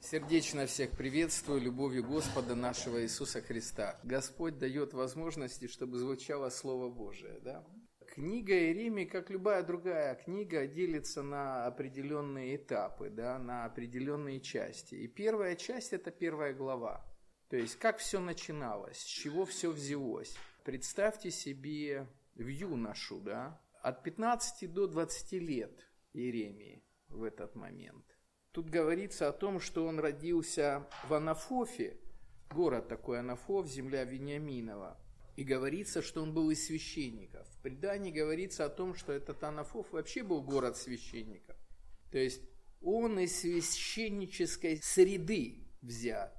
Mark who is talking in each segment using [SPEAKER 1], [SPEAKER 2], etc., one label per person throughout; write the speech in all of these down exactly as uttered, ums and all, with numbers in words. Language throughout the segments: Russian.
[SPEAKER 1] Сердечно всех приветствую любовью Господа нашего Иисуса Христа. Господь дает возможности, чтобы звучало Слово Божие. Да? Книга Иеремии, как любая другая книга, делится на определенные этапы, да, на определенные части. И первая часть – это первая глава. То есть, как все начиналось, с чего все взялось. Представьте себе в юношу, да, от пятнадцати до двадцати лет Иеремии в этот момент. Тут говорится о том, что он родился в Анафофе, город такой Анафоф, земля Вениаминова. И говорится, что он был из священников. В предании говорится о том, что этот Анафоф вообще был город священников. То есть он из священнической среды взят.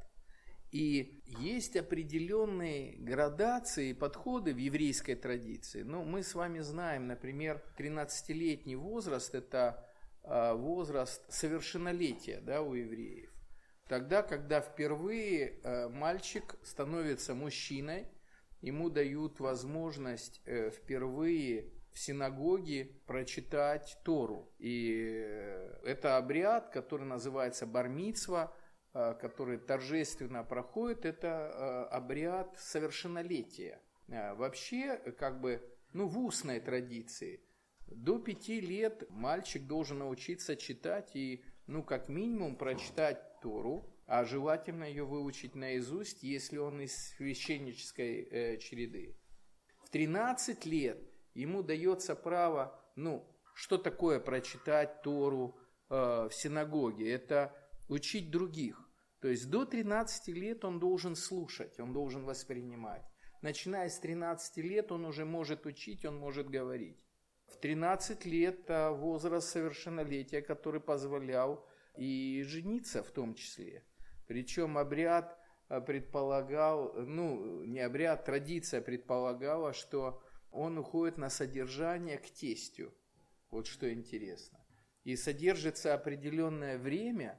[SPEAKER 1] И есть определенные градации и подходы в еврейской традиции. Ну, мы с вами знаем, например, тринадцатилетний возраст – это возраст совершеннолетия, да, у евреев. Тогда, когда впервые мальчик становится мужчиной, ему дают возможность впервые в синагоге прочитать Тору. И это обряд, который называется бар-мицва, который торжественно проходит, это обряд совершеннолетия. Вообще, как бы, ну, в устной традиции, до пяти лет мальчик должен научиться читать и, ну, как минимум, прочитать Тору, а желательно ее выучить наизусть, если он из священнической э, череды. В тринадцать лет ему дается право, ну, что такое прочитать Тору э, в синагоге? Это учить других. То есть до тринадцати лет он должен слушать, он должен воспринимать. Начиная с тринадцати лет он уже может учить, он может говорить. В тринадцать лет возраст совершеннолетия, который позволял и жениться в том числе. Причем обряд предполагал, ну не обряд, традиция предполагала, что он уходит на содержание к тестю. Вот что интересно. И содержится определенное время,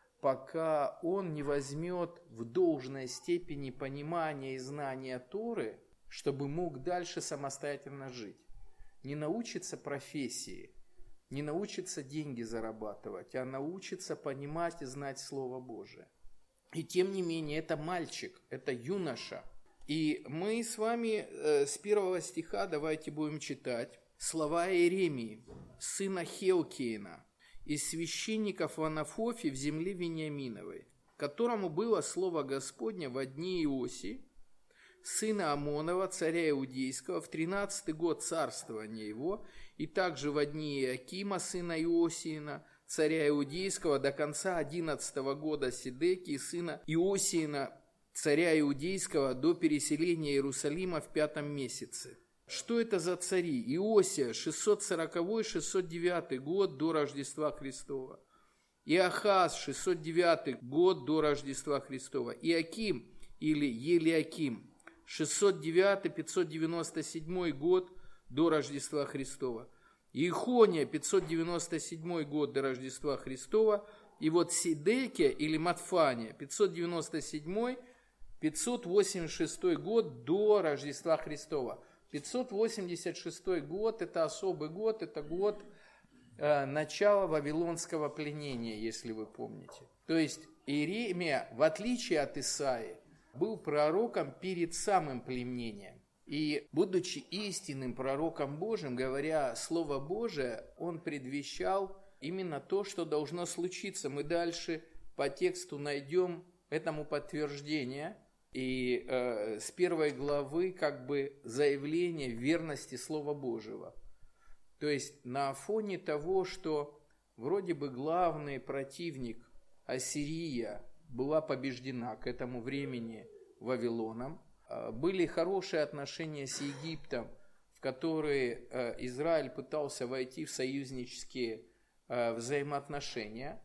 [SPEAKER 1] пока он не возьмет в должной степени понимания и знания Торы, чтобы мог дальше самостоятельно жить. Не научится профессии, не научится деньги зарабатывать, а научится понимать и знать Слово Божие. И тем не менее, это мальчик, это юноша. И мы с вами э, с первого стиха давайте будем читать слова Иеремии, сына Хелкиина, из священников в Анафофе в земле Вениаминовой, которому было слово Господне во дни Иосии, сына Амонова, царя Иудейского, в тринадцатый год царствования его, и также во дни Иакима, сына Иосиина, царя Иудейского, до конца одиннадцатого года Сидекии, сына Иосиина, царя Иудейского, до переселения Иерусалима в пятом месяце. Что это за цари? Иосия, шестьсот сороковой - шестьсот девятый год до Рождества Христова. Иохаз, шестьсот девятый год до Рождества Христова. Иаким или Елиаким, шестьсот девятый - пятьсот девяносто седьмой год до Рождества Христова. Иехония, пятьсот девяносто седьмой год до Рождества Христова. И вот Сидекия или Матфания, пятьсот девяносто седьмой - пятьсот восемьдесят шестой год до Рождества Христова. пятьсот восемьдесят шестой год – это особый год, это год э, начала Вавилонского пленения, если вы помните. То есть Иеремия, в отличие от Исаии, был пророком перед самым пленением. И, будучи истинным пророком Божьим, говоря Слово Божие, он предвещал именно то, что должно случиться. Мы дальше по тексту найдем этому подтверждение. И э, с первой главы как бы заявление верности Слова Божьего. То есть на фоне того, что вроде бы главный противник Ассирия была побеждена к этому времени Вавилоном, были хорошие отношения с Египтом, в которые Израиль пытался войти в союзнические взаимоотношения,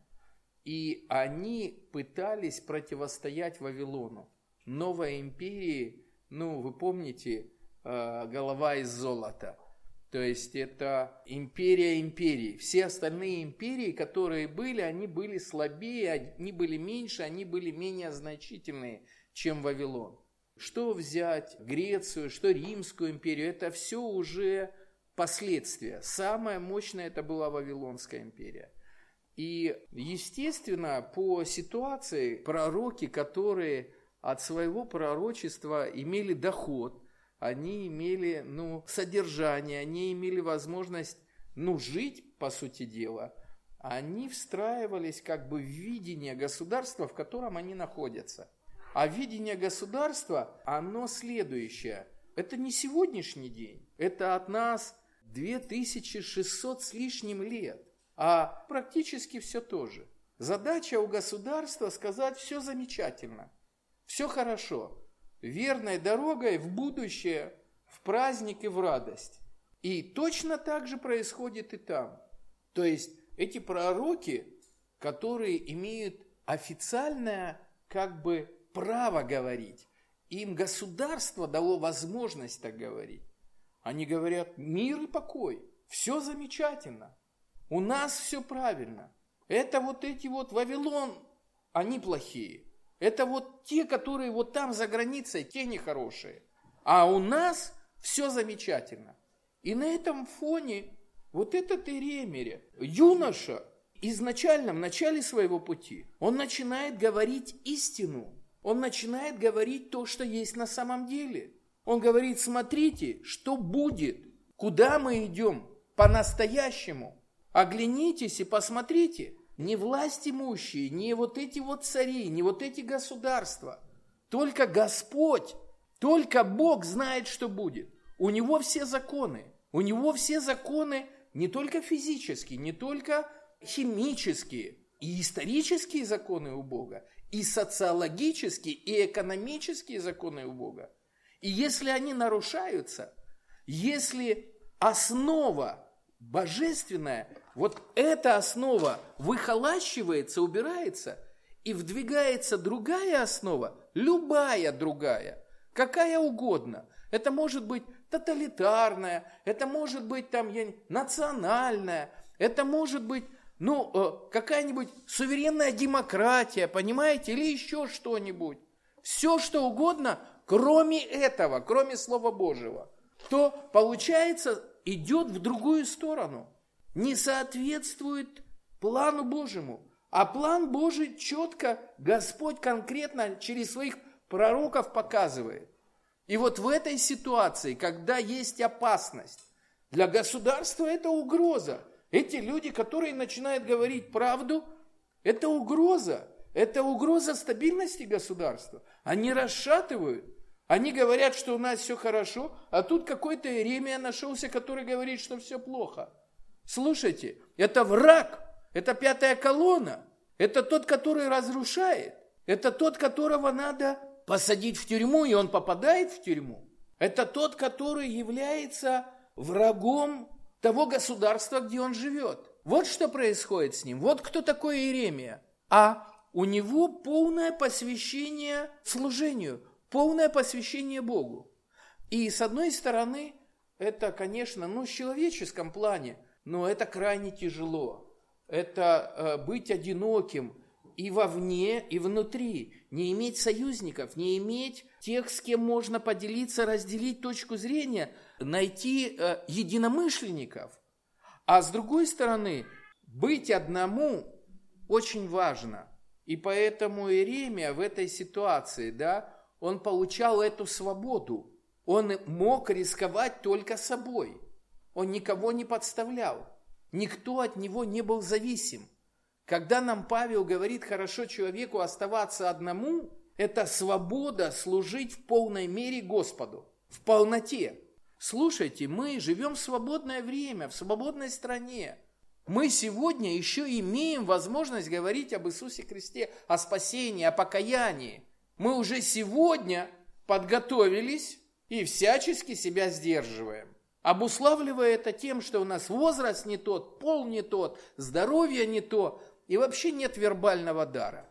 [SPEAKER 1] и они пытались противостоять Вавилону. Новой империи, ну, вы помните, голова из золота. То есть это империя империй. Все остальные империи, которые были, они были слабее, они были меньше, они были менее значительные, чем Вавилон. Что взять Грецию, что Римскую империю, это все уже последствия. Самая мощная это была Вавилонская империя. И, естественно, по ситуации пророки, которые от своего пророчества имели доход, они имели, ну, содержание, они имели возможность, ну, жить, по сути дела, они встраивались как бы в видение государства, в котором они находятся. А видение государства, оно следующее. Это не сегодняшний день, это от нас две тысячи шестьсот с лишним лет, а практически все то же. Задача у государства сказать: все замечательно, все хорошо, верной дорогой в будущее, в праздник и в радость. И точно так же происходит и там. То есть эти пророки, которые имеют официальное как бы право говорить, им государство дало возможность так говорить. Они говорят: мир и покой, все замечательно, у нас все правильно. Это вот эти вот Вавилон, они плохие. Это вот те, которые вот там за границей, те нехорошие. А у нас все замечательно. И на этом фоне вот этот Иеремия, юноша, изначально, в начале своего пути, он начинает говорить истину. Он начинает говорить то, что есть на самом деле. Он говорит: смотрите, что будет, куда мы идем по-настоящему. Оглянитесь и посмотрите. Не власть имущие, не вот эти вот цари, не вот эти государства. Только Господь, только Бог знает, что будет. У Него все законы. У Него все законы не только физические, не только химические. И исторические законы у Бога, и социологические, и экономические законы у Бога. И если они нарушаются, если основа божественная, вот эта основа выхолащивается, убирается, и вдвигается другая основа, любая другая, какая угодно. Это может быть тоталитарная, это может быть там, я не, национальная, это может быть, ну, какая-нибудь суверенная демократия, понимаете, или еще что-нибудь. Все, что угодно, кроме этого, кроме Слова Божьего, то, получается, идет в другую сторону, не соответствует плану Божьему. А план Божий четко Господь конкретно через своих пророков показывает. И вот в этой ситуации, когда есть опасность, для государства это угроза. Эти люди, которые начинают говорить правду, это угроза. Это угроза стабильности государства. Они расшатывают. Они говорят, что у нас все хорошо, а тут какой-то Иеремия нашелся, который говорит, что все плохо. Слушайте, это враг, это пятая колонна, это тот, который разрушает, это тот, которого надо посадить в тюрьму, и он попадает в тюрьму. Это тот, который является врагом того государства, где он живет. Вот что происходит с ним. Вот кто такой Иеремия. А у него полное посвящение служению, полное посвящение Богу. И с одной стороны, это, конечно, ну, в человеческом плане, но это крайне тяжело. Это э, быть одиноким и вовне, и внутри. Не иметь союзников, не иметь тех, с кем можно поделиться, разделить точку зрения, найти э, единомышленников. А с другой стороны, быть одному очень важно. И поэтому Иеремия в этой ситуации, да, он получал эту свободу. Он мог рисковать только собой. Он никого не подставлял. Никто от него не был зависим. Когда нам Павел говорит, хорошо человеку оставаться одному, это свобода служить в полной мере Господу, в полноте. Слушайте, мы живем в свободное время, в свободной стране. Мы сегодня еще имеем возможность говорить об Иисусе Христе, о спасении, о покаянии. Мы уже сегодня подготовились и всячески себя сдерживаем. Обуславливая это тем, что у нас возраст не тот, пол не тот, здоровье не то, и вообще нет вербального дара.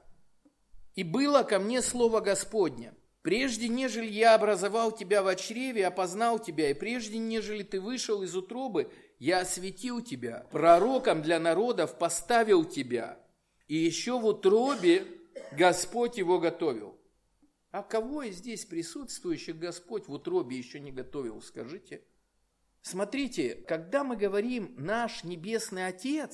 [SPEAKER 1] «И было ко мне слово Господне, прежде нежели я образовал тебя в чреве, опознал тебя, и прежде нежели ты вышел из утробы, я осветил тебя, пророком для народов поставил тебя, и еще в утробе Господь его готовил». А кого из здесь присутствующих Господь в утробе еще не готовил, скажите? Смотрите, когда мы говорим «наш Небесный Отец»,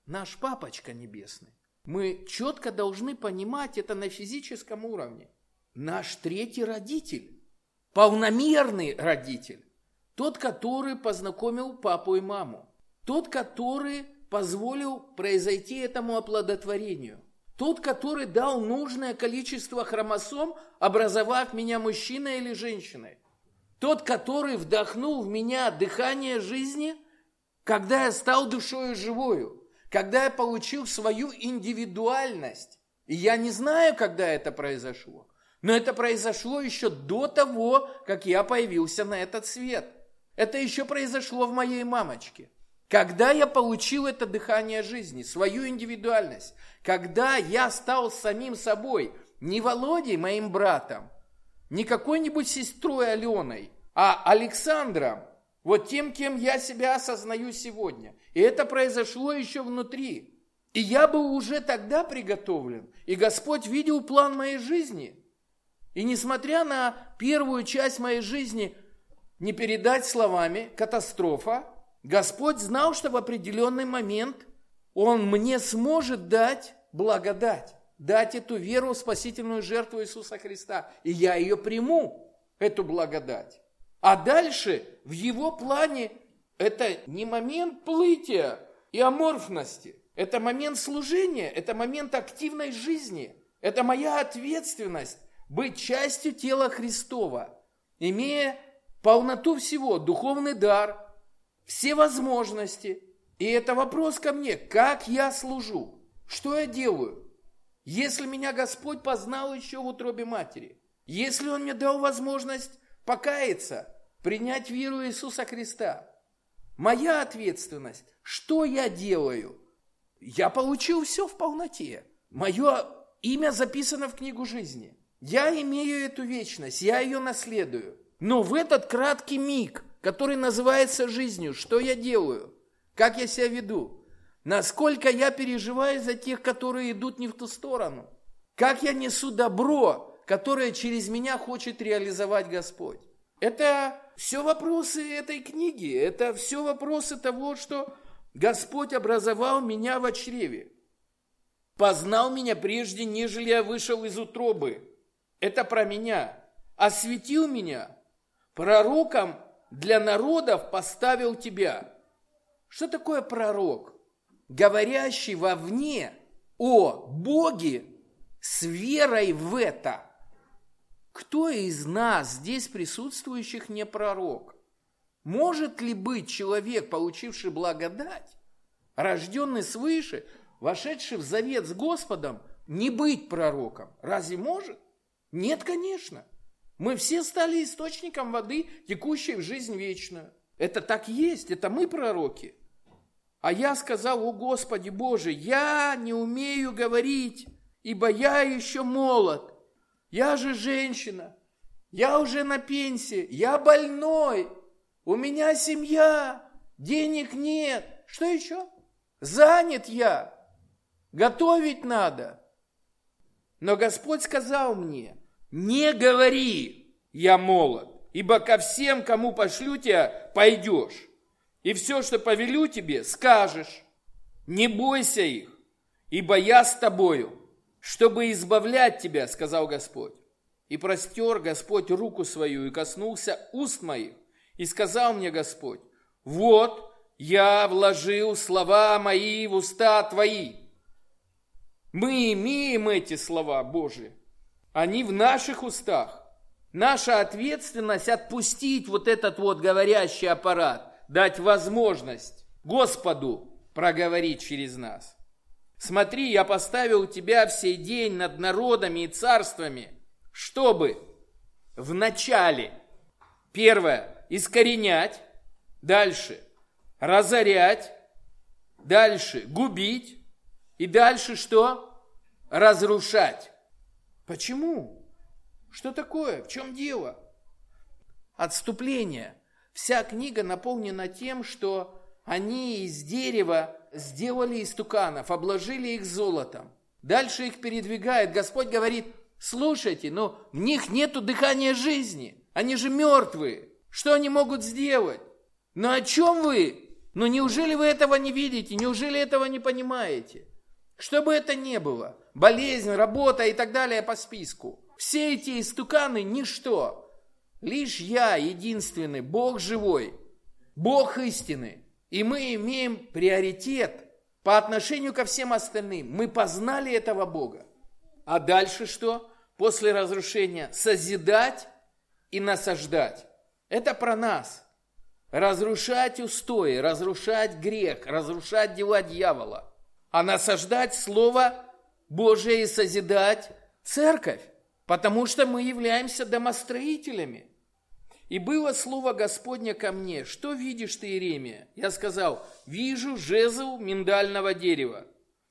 [SPEAKER 1] наш Папочка Небесный. Мы четко должны понимать это на физическом уровне. Наш третий родитель, полномерный родитель, тот, который познакомил папу и маму, тот, который позволил произойти этому оплодотворению, тот, который дал нужное количество хромосом, образовав меня мужчиной или женщиной, тот, который вдохнул в меня дыхание жизни, когда я стал душою живою, когда я получил свою индивидуальность. И я не знаю, когда это произошло, но это произошло еще до того, как я появился на этот свет. Это еще произошло в моей мамочке. Когда я получил это дыхание жизни, свою индивидуальность, когда я стал самим собой, не Володей, моим братом, не какой-нибудь сестрой Аленой, а Александром, вот тем, кем я себя осознаю сегодня. И это произошло еще внутри. И я был уже тогда приготовлен. И Господь видел план моей жизни. И несмотря на первую часть моей жизни, не передать словами, катастрофа, Господь знал, что в определенный момент Он мне сможет дать благодать. Дать эту веру в спасительную жертву Иисуса Христа. И я ее приму, эту благодать. А дальше в Его плане это не момент плытия и аморфности. Это момент служения, это момент активной жизни. Это моя ответственность быть частью тела Христова, имея полноту всего, духовный дар, все возможности. И это вопрос ко мне, как я служу, что я делаю. Если меня Господь познал еще в утробе матери, если Он мне дал возможность покаяться, принять веру в Иисуса Христа, моя ответственность, что я делаю? Я получил все в полноте. Мое имя записано в книгу жизни. Я имею эту вечность, я ее наследую. Но в этот краткий миг, который называется жизнью, что я делаю? Как я себя веду? Насколько я переживаю за тех, которые идут не в ту сторону? Как я несу добро, которое через меня хочет реализовать Господь? Это все вопросы этой книги, это все вопросы того, что Господь образовал меня в чреве. Познал меня прежде, нежели я вышел из утробы. Это про меня. Осветил меня. Пророком для народов поставил тебя. Что такое пророк? Говорящий вовне о Боге с верой в это. Кто из нас, здесь присутствующих, не пророк? Может ли быть человек, получивший благодать, рожденный свыше, вошедший в завет с Господом, не быть пророком? Разве может? Нет, конечно. Мы все стали источником воды, текущей в жизнь вечную. Это так есть, это мы пророки. А я сказал: о Господи Боже, я не умею говорить, ибо я еще молод. Я же женщина, я уже на пенсии, я больной, у меня семья, денег нет. Что еще? Занят я, готовить надо. Но Господь сказал мне: не говори, я молод, ибо ко всем, кому пошлю тебя, пойдешь. И все, что повелю тебе, скажешь. Не бойся их, ибо я с тобою, чтобы избавлять тебя, сказал Господь. И простер Господь руку свою и коснулся уст моих. И сказал мне Господь: вот я вложил слова мои в уста твои. Мы имеем эти слова Божии. Они в наших устах. Наша ответственность отпустить вот этот вот говорящий аппарат, дать возможность Господу проговорить через нас. Смотри, я поставил тебя в сей день над народами и царствами, чтобы вначале, первое, искоренять, дальше разорять, дальше губить и дальше что? Разрушать. Почему? Что такое? В чем дело? Отступление. Вся книга наполнена тем, что они из дерева сделали истуканов, обложили их золотом. Дальше их передвигает. Господь говорит: слушайте, но в них нету дыхания жизни. Они же мертвые. Что они могут сделать? Но о чем вы Но неужели вы этого не видите? Неужели этого не понимаете? Что бы это ни было, болезнь, работа и так далее по списку. Все эти истуканы – ничто. Лишь я единственный, Бог живой, Бог истины. И мы имеем приоритет по отношению ко всем остальным. Мы познали этого Бога. А дальше что? После разрушения созидать и насаждать. Это про нас. Разрушать устои, разрушать грех, разрушать дела дьявола. А насаждать Слово Божие и созидать церковь. Потому что мы являемся домостроителями. И было слово Господне ко мне: что видишь ты, Иеремия? Я сказал: вижу жезл миндального дерева.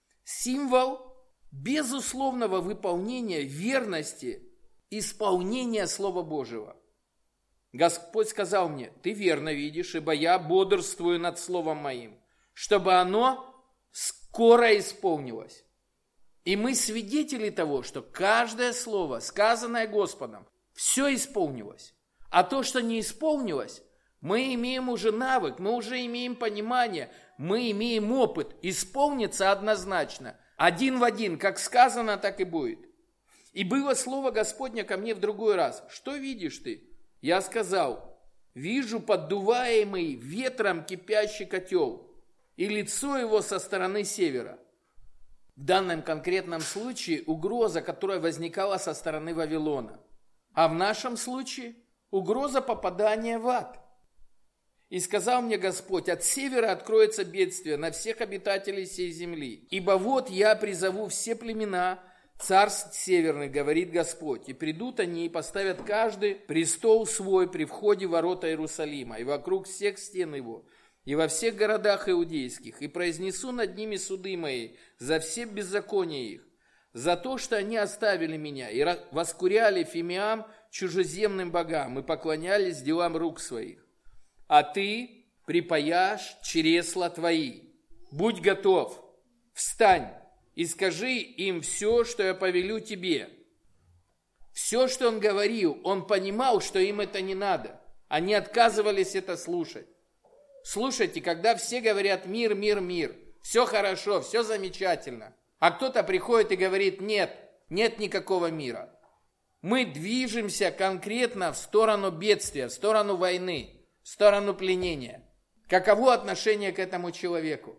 [SPEAKER 1] Символ безусловного выполнения, верности, исполнения Слова Божьего. Господь сказал мне: ты верно видишь, ибо я бодрствую над Словом Моим, чтобы оно скоро исполнилось. И мы свидетели того, что каждое слово, сказанное Господом, все исполнилось. А то, что не исполнилось, мы имеем уже навык, мы уже имеем понимание, мы имеем опыт. Исполнится однозначно. Один в один, как сказано, так и будет. И было слово Господне ко мне в другой раз: что видишь ты? Я сказал: вижу поддуваемый ветром кипящий котел, и лицо его со стороны севера. В данном конкретном случае угроза, которая возникала со стороны Вавилона. А в нашем случае угроза попадания в ад. И сказал мне Господь: от севера откроется бедствие на всех обитателей сей земли. Ибо вот я призову все племена царств северных, говорит Господь, и придут они и поставят каждый престол свой при входе в ворота Иерусалима и вокруг всех стен его, и во всех городах иудейских, и произнесу над ними суды мои за все беззакония их, за то, что они оставили меня и воскуряли фимиам чужеземным богам и поклонялись делам рук своих. А ты припаяшь чресла твои. Будь готов, встань и скажи им все, что я повелю тебе. Все, что он говорил, он понимал, что им это не надо. Они отказывались это слушать. Слушайте, когда все говорят мир, мир, мир, все хорошо, все замечательно, а кто-то приходит и говорит: нет, нет никакого мира. Мы движемся конкретно в сторону бедствия, в сторону войны, в сторону пленения. Каково отношение к этому человеку?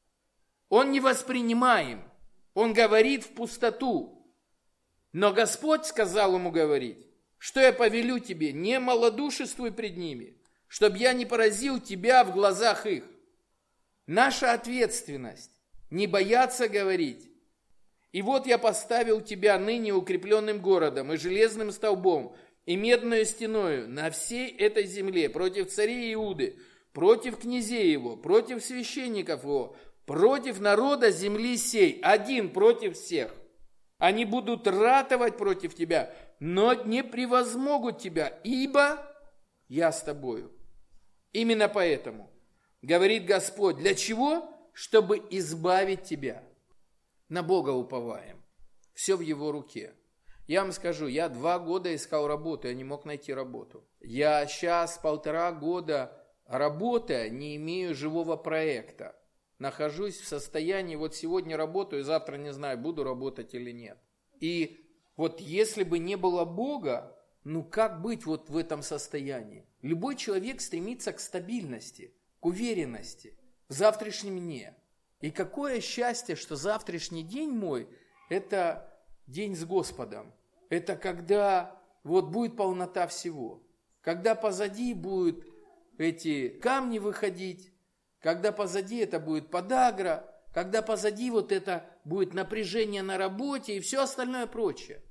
[SPEAKER 1] Он не воспринимаем, он говорит в пустоту. Но Господь сказал ему говорить: что я повелю тебе, не малодушествуй пред ними, чтобы я не поразил тебя в глазах их. Наша ответственность – не бояться говорить. И вот я поставил тебя ныне укрепленным городом и железным столбом, и медною стеною на всей этой земле против царей Иуды, против князей его, против священников его, против народа земли сей, один против всех. Они будут ратовать против тебя, но не превозмогут тебя, ибо я с тобою. Именно поэтому, говорит Господь, для чего? Чтобы избавить тебя. На Бога уповаем. Все в Его руке. Я вам скажу, я два года искал работу, я не мог найти работу. Я сейчас полтора года работая, не имею живого проекта. Нахожусь в состоянии, вот сегодня работаю, завтра не знаю, буду работать или нет. И вот если бы не было Бога, ну как быть вот в этом состоянии? Любой человек стремится к стабильности, к уверенности в завтрашнем дне. И какое счастье, что завтрашний день мой – это день с Господом. Это когда вот будет полнота всего. Когда позади будут эти камни выходить, когда позади это будет подагра, когда позади вот это будет напряжение на работе и все остальное прочее.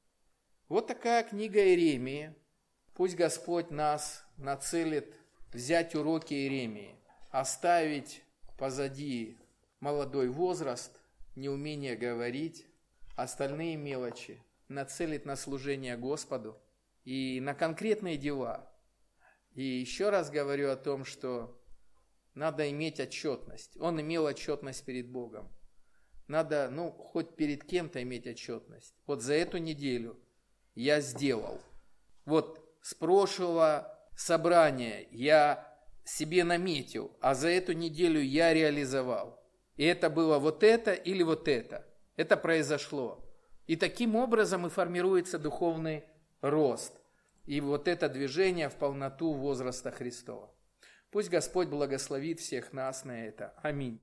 [SPEAKER 1] Вот такая книга Иеремии. Пусть Господь нас нацелит взять уроки Иеремии, оставить позади молодой возраст, неумение говорить, остальные мелочи, нацелить на служение Господу и на конкретные дела. И еще раз говорю о том, что надо иметь отчетность. Он имел отчетность перед Богом. Надо, ну, хоть перед кем-то иметь отчетность. Вот за эту неделю я сделал. Вот с прошлого собрания я себе наметил, а за эту неделю я реализовал. И это было вот это или вот это. Это произошло. И таким образом и формируется духовный рост. И вот это движение в полноту возраста Христова. Пусть Господь благословит всех нас на это. Аминь.